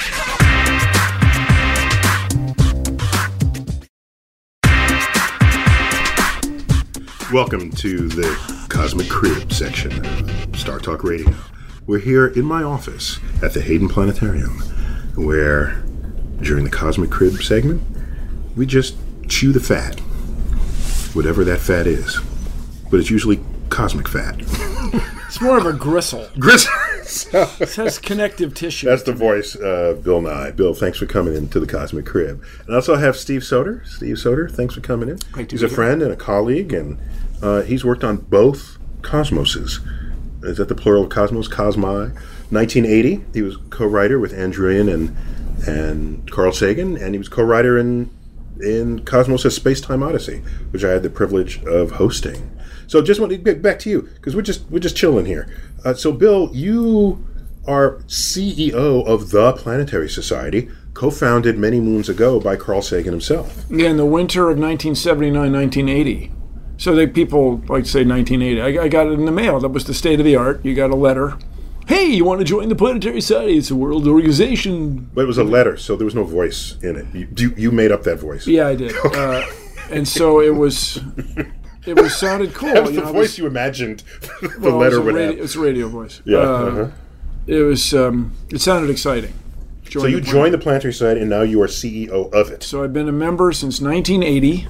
Welcome to the Cosmic Crib section of Star Talk Radio. We're here in my office at the Hayden Planetarium, where during the Cosmic Crib segment, we just chew the fat, whatever that fat is. But it's usually cosmic fat. It's more of a gristle. Gristle. It has connective tissue. That's the voice of Bill Nye. Bill, thanks for coming into the Cosmic Crib. And I also have Steve Soter. Steve Soter, thanks for coming in. Great to He's be a friend and a colleague, and he's worked on both Cosmoses. Is that the plural of Cosmos? Cosmi. 1980, he was co-writer with Andrew Druyan and Carl Sagan, and he was co-writer in in Cosmos: A Space-Time Odyssey, which I had the privilege of hosting. So just want to get back to you, because we're just chilling here. So Bill, you are CEO of the Planetary Society, co-founded many moons ago by Carl Sagan himself. Yeah, in the winter of 1979, 1980. So people like to say 1980. I got it in the mail. That was the state of the art. You got a letter. Hey, you want to join the Planetary Society? It's a world organization. But it was a letter, so there was no voice in it. You made up that voice. Yeah, I did. And so it sounded cool. That was the voice you imagined the letter would have. It's a radio voice. Yeah. It was. It sounded exciting. So you joined the Planetary Society, and now you are CEO of it. So I've been a member since 1980.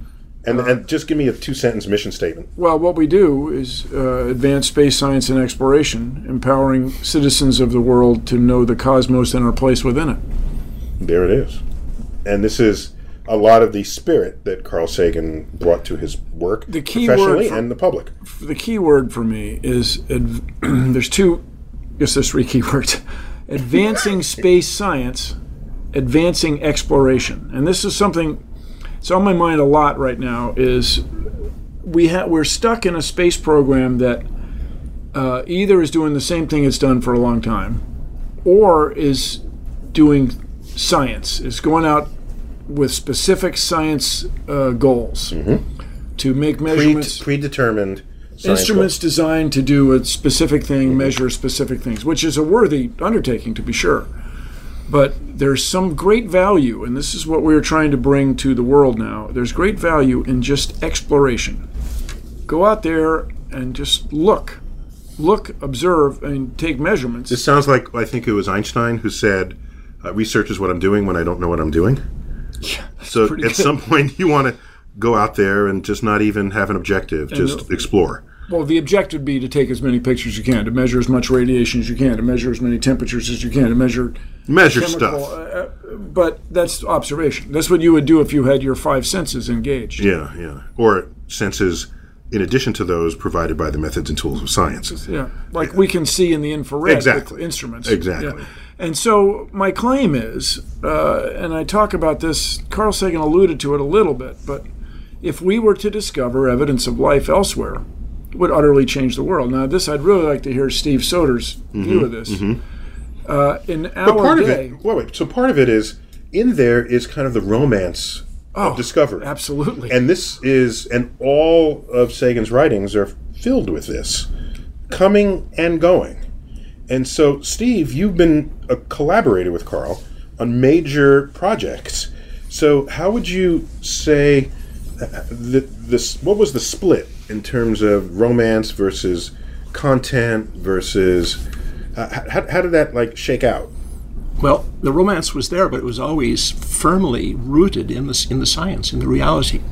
And just give me a 2-sentence mission statement. Well, what we do is advance space science and exploration, empowering citizens of the world to know the cosmos and our place within it. There it is. And this is a lot of the spirit that Carl Sagan brought to his work, professionally and the public. The key word for me is, there's three key words. Advancing space science, advancing exploration. And this is something that's on my mind a lot right now, is we're stuck in a space program that either is doing the same thing it's done for a long time, or is doing science, is going out with specific science goals to make measurements. Predetermined instruments designed to do a specific thing, measure specific things, which is a worthy undertaking, to be sure. But there's some great value, and this is what we're trying to bring to the world now. There's great value in just exploration. Go out there and just look, observe, and take measurements. It sounds like, I think it was Einstein who said, research is what I'm doing when I don't know what I'm doing. Yeah, so at some point you want to go out there and just not even have an objective, just explore. Well, the objective would be to take as many pictures as you can, to measure as much radiation as you can, to measure as many temperatures as you can, to measure stuff. But that's observation. That's what you would do if you had your 5 senses engaged. Yeah. Or senses in addition to those provided by the methods and tools of science. Yeah, like we can see in the infrared with instruments. Exactly. Yeah. And so my claim is, and I talk about this, Carl Sagan alluded to it a little bit, but if we were to discover evidence of life elsewhere, it would utterly change the world. Now, this I'd really like to hear Steve Soder's view of this. In our day... So part of it is, in there is kind of the romance of discovery. Absolutely. And and all of Sagan's writings are filled with this, coming and going. And so, Steve, you've been a collaborator with Carl on major projects. So how would you say what was the split in terms of romance versus content versus how did that shake out? Well, the romance was there, but it was always firmly rooted in the science, in the reality.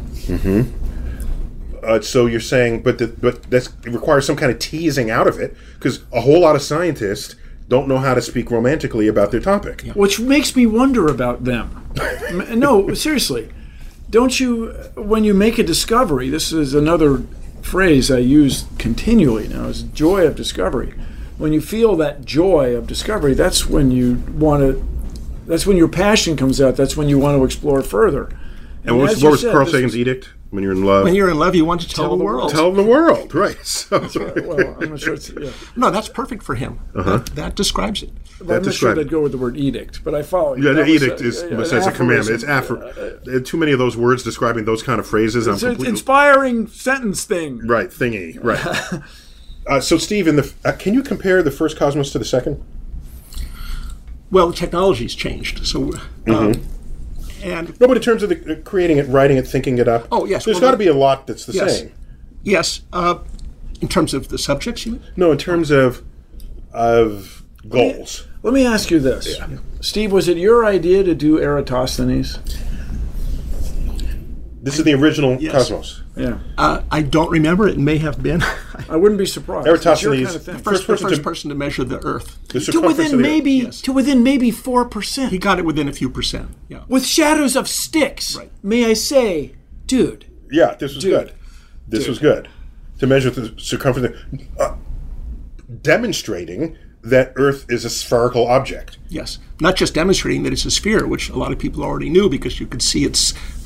So you're saying, but it requires some kind of teasing out of it, because a whole lot of scientists don't know how to speak romantically about their topic. Yeah. Which makes me wonder about them. No, seriously. Don't you, when you make a discovery, this is another phrase I use continually now, is joy of discovery. When you feel that joy of discovery, that's when that's when your passion comes out, that's when you want to explore further. And what was Carl Sagan's edict? When you're in love? When you're in love, you want to tell the world. Tell the world, right. So. That's right. Well, I'm not sure it's... Yeah. No, that's perfect for him. That describes it. Well, I'm not sure they'd go with the word edict, but I follow you. Yeah, the edict says a commandment. It's too many of those words describing those kind of phrases. It's an inspiring sentence thing. Right, thingy, right. So, Steve, can you compare the first Cosmos to the second? Well, the technology's changed, so... No, but in terms of the creating it, writing it, thinking it up, yes, there's got to be a lot that's the same. Yes. In terms of the subjects, you mean? No, in terms of goals. Let me ask you this. Yeah. Steve, was it your idea to do Eratosthenes? This is the original Cosmos. Yeah. I don't remember. It may have been. I wouldn't be surprised. Eratosthenes, the first person to measure the Earth. To within maybe 4%. He got it within a few percent. Yeah. With shadows of sticks. Right. May I say, dude. Yeah, this was good. This was good. To measure the circumference, demonstrating that Earth is a spherical object. Yes. Not just demonstrating that it's a sphere, which a lot of people already knew because you could see its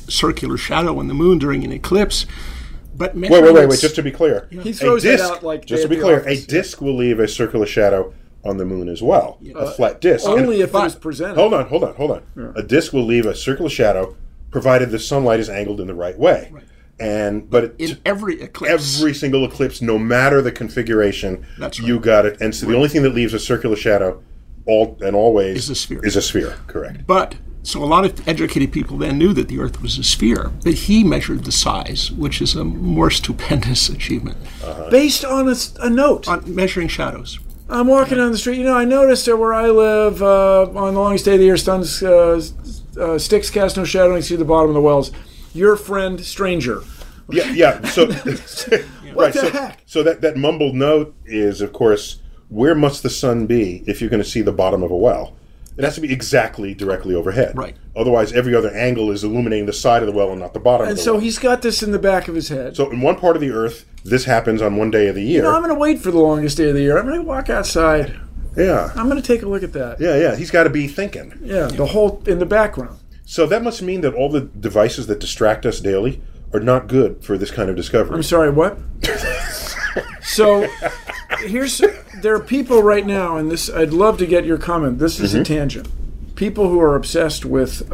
circular shadow on the moon during an eclipse. But Wait. Just to be clear, he throws it out like just to be clear, a disk will leave a circular shadow on the moon as well. A flat disk. Only if it is presented. Hold on. Yeah. A disk will leave a circular shadow provided the sunlight is angled in the right way. Right. But in every eclipse, every single eclipse, no matter the configuration, that's right. You got it. And so the only thing that leaves a circular shadow, always, is a sphere. Correct. But so a lot of educated people then knew that the Earth was a sphere, but he measured the size, which is a more stupendous achievement, based on a note on measuring shadows. I'm walking down the street. I noticed that where I live, on the longest day of the year, sticks cast no shadow, and you see the bottom of the wells. Your friend, stranger. Yeah. So, what the heck? So that mumbled note is, of course, where must the sun be if you're going to see the bottom of a well? It has to be exactly directly overhead. Right. Otherwise, every other angle is illuminating the side of the well and not the bottom of the well. And so he's got this in the back of his head. So in one part of the Earth, this happens on one day of the year. I'm going to wait for the longest day of the year. I'm going to walk outside. Yeah. I'm going to take a look at that. Yeah. He's got to be thinking. Yeah, the whole in the background. So that must mean that all the devices that distract us daily are not good for this kind of discovery. I'm sorry, what? So there are people right now, and this I'd love to get your comment. This is a tangent. People who are obsessed with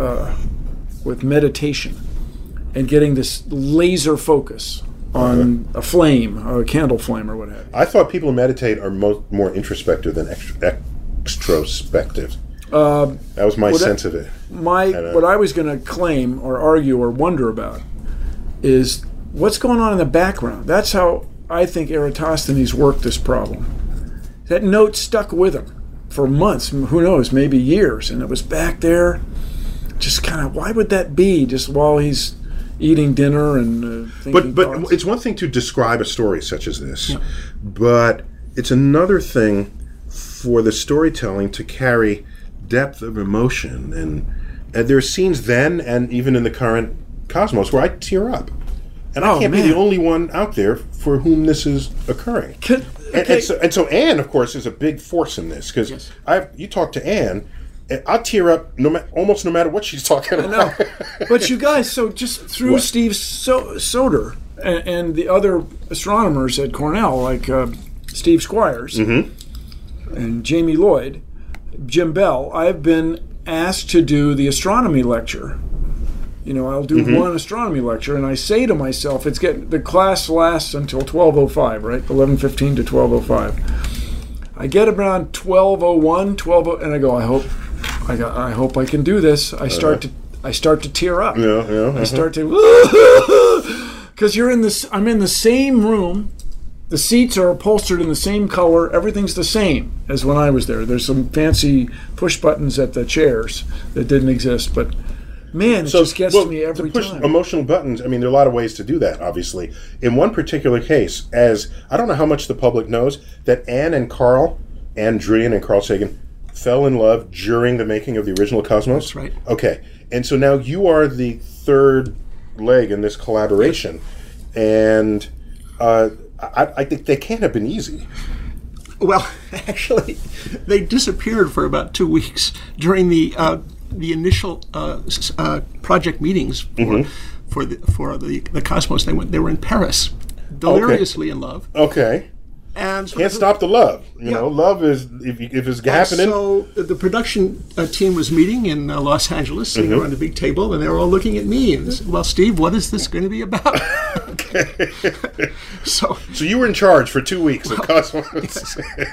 meditation and getting this laser focus on a flame, a candle flame, or what have you. I thought people who meditate are more introspective than extrospective. That was my sense of it. What I was going to claim or argue or wonder about is what's going on in the background. That's how I think Eratosthenes worked this problem. That note stuck with him for months, who knows, maybe years, and it was back there. Just kind of, why would that be? Just while he's eating dinner and thinking But thoughts? it's one thing to describe a story such as this, but it's another thing for the storytelling to carry depth of emotion, and there are scenes then and even in the current cosmos where I tear up, and I can't be the only one out there for whom this is occurring. And so Anne, of course, is a big force in this because you talk to Anne, and I tear up almost no matter what she's talking about. I know. But you guys, so just through Steve Soter and the other astronomers at Cornell, like Steve Squires and Jamie Lloyd, Jim Bell, I've been asked to do the astronomy lecture. I'll do one astronomy lecture, and I say to myself, the class lasts until 12:05, right? 11:15 to 12:05. I get around 12:01, and I go, I hope I can do this. I start to tear up. I start to, because I'm in the same room. The seats are upholstered in the same color. Everything's the same as when I was there. There's some fancy push buttons at the chairs that didn't exist, but man, it just gets to me every time. Emotional buttons, there are a lot of ways to do that, obviously. In one particular case, I don't know how much the public knows, that Anne Druyan and Carl Sagan fell in love during the making of the original Cosmos? That's right. Okay. And so now you are the third leg in this collaboration, and I think they can't have been easy. Well, actually, they disappeared for about 2 weeks during the initial project meetings for the Cosmos. They were in Paris, deliriously in love. Okay. And can't stop the love. Love is if it's happening. So the production team was meeting in Los Angeles, sitting around a big table, and they were all looking at me and said, "Well, Steve, what is this going to be about?" So you were in charge for 2 weeks of Cosmos.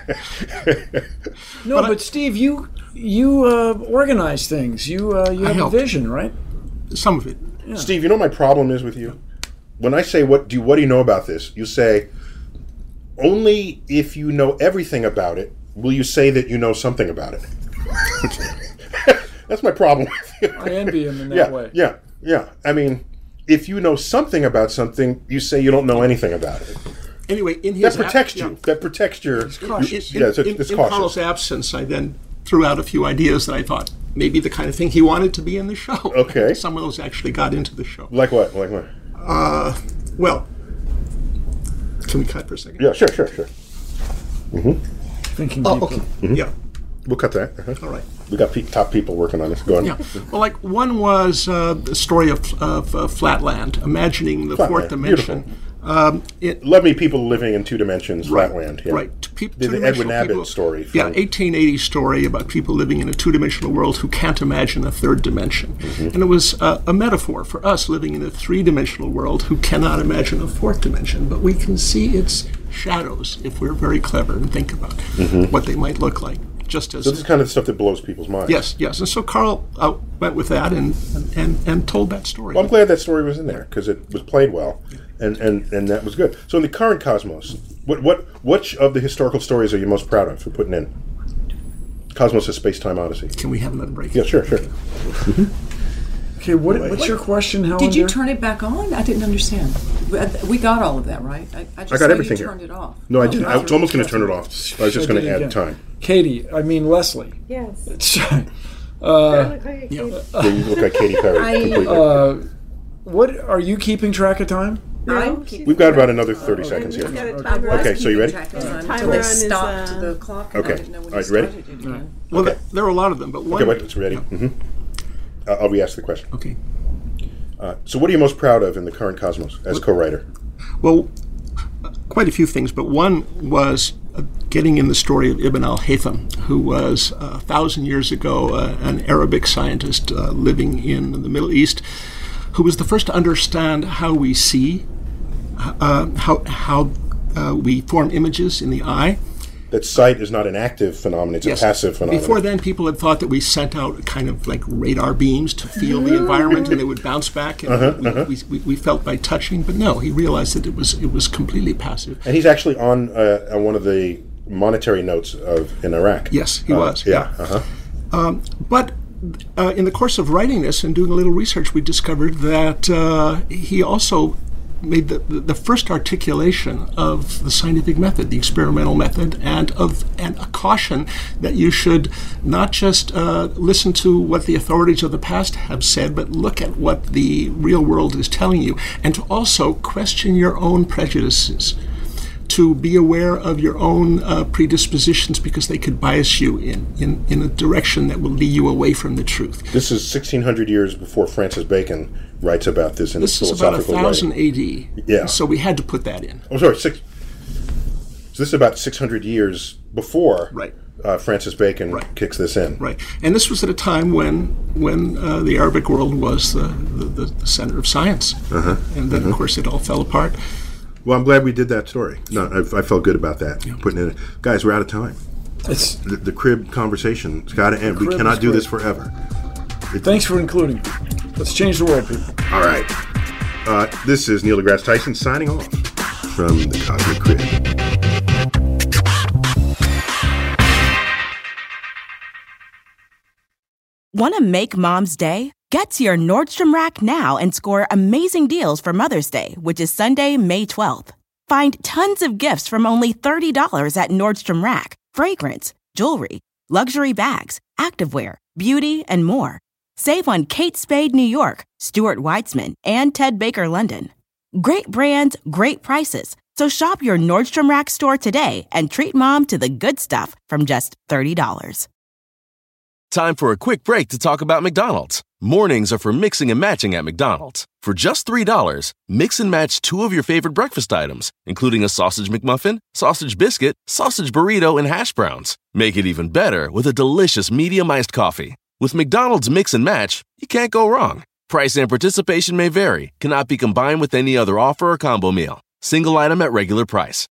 No, but Steve, you organize things. You have a vision, right? Some of it. Yeah. Steve, you know what my problem is with you? When I say what do you know about this? You say, only if you know everything about it will you say that you know something about it. That's my problem with you. I envy him in that way. Yeah. If you know something about something, you say you don't know anything about it. Anyway, in his that protects you. That protects your. In Carl's absence, I then threw out a few ideas that I thought maybe the kind of thing he wanted to be in the show. Okay. Some of those actually got into the show. Like what? Well, can we cut for a second? Yeah, sure. Thinking people. Okay. Yeah. We'll cut that. All right. We got top people working on this. Go on. Yeah. Well, like one was the story of Flatland, imagining the fourth dimension. Love me people living in two dimensions, Flatland. Yeah. Right. The Edwin Abbott story. 1880 story about people living in a two-dimensional world who can't imagine a third dimension. And it was a metaphor for us living in a three-dimensional world who cannot imagine a fourth dimension, but we can see its shadows if we're very clever and think about what they might look like. So this is kind of the stuff that blows people's minds. Yes. And so Carl went with that and told that story. Well, I'm glad that story was in there because it was played well, and that was good. So in the current cosmos, which of the historical stories are you most proud of for putting in? Cosmos: A Space-Time Odyssey. Can we have another break? Yeah, sure. Okay, what's your question, Helen? Did you turn it back on? I didn't understand. We got all of that, right? I just got everything you here. turned it off. No, I didn't. I was almost going to turn it off. I was just going to add time. Katie, Leslie. Yes. You look like Katy Perry. Completely. What are you keeping track of time? We've got about another 30 seconds here. Okay, so you ready? Until they stopped the clock. Okay. All right, ready? Well, there are a lot of them, but one... Okay, wait, it's ready. I'll re-ask the question. Okay. So what are you most proud of in the current cosmos as co-writer? Well, quite a few things, but one was getting in the story of Ibn al-Haytham, who was 1,000 years ago an Arabic scientist living in the Middle East, who was the first to understand how we see, how we form images in the eye. That sight is not an active phenomenon, it's a passive phenomenon. Before then, people had thought that we sent out kind of like radar beams to feel the environment and they would bounce back. And we felt by touching, but no, he realized that it was completely passive. And he's actually on one of the monetary notes in Iraq. Yes, he was. Yeah. But in the course of writing this and doing a little research, we discovered that he also made the first articulation of the scientific method, the experimental method, and a caution that you should not just listen to what the authorities of the past have said, but look at what the real world is telling you, and to also question your own prejudices, to be aware of your own predispositions because they could bias you in a direction that will lead you away from the truth. This is 1,600 years before Francis Bacon writes about this in his philosophical writing. This is about 1,000 AD. Yeah. So we had to put that in. Oh, sorry. So this is about 600 years before Francis Bacon kicks this in. Right. And this was at a time when the Arabic world was the center of science. And then, of course, it all fell apart. Well, I'm glad we did that story. No, I felt good about that. Putting it in. Guys, we're out of time. It's the crib conversation's got to end. We cannot do this forever. Thanks for including me. Let's change the world, people. All right. This is Neil deGrasse Tyson signing off from the Cosmic Crib. Want to make Mom's day? Get to your Nordstrom Rack now and score amazing deals for Mother's Day, which is Sunday, May 12th. Find tons of gifts from only $30 at Nordstrom Rack. Fragrance, jewelry, luxury bags, activewear, beauty, and more. Save on Kate Spade New York, Stuart Weitzman, and Ted Baker London. Great brands, great prices. So shop your Nordstrom Rack store today and treat Mom to the good stuff from just $30. Time for a quick break to talk about McDonald's. Mornings are for mixing and matching at McDonald's. For just $3, mix and match 2 of your favorite breakfast items, including a sausage McMuffin, sausage biscuit, sausage burrito, and hash browns. Make it even better with a delicious medium iced coffee. With McDonald's Mix and Match, you can't go wrong. Price and participation may vary. Cannot be combined with any other offer or combo meal. Single item at regular price.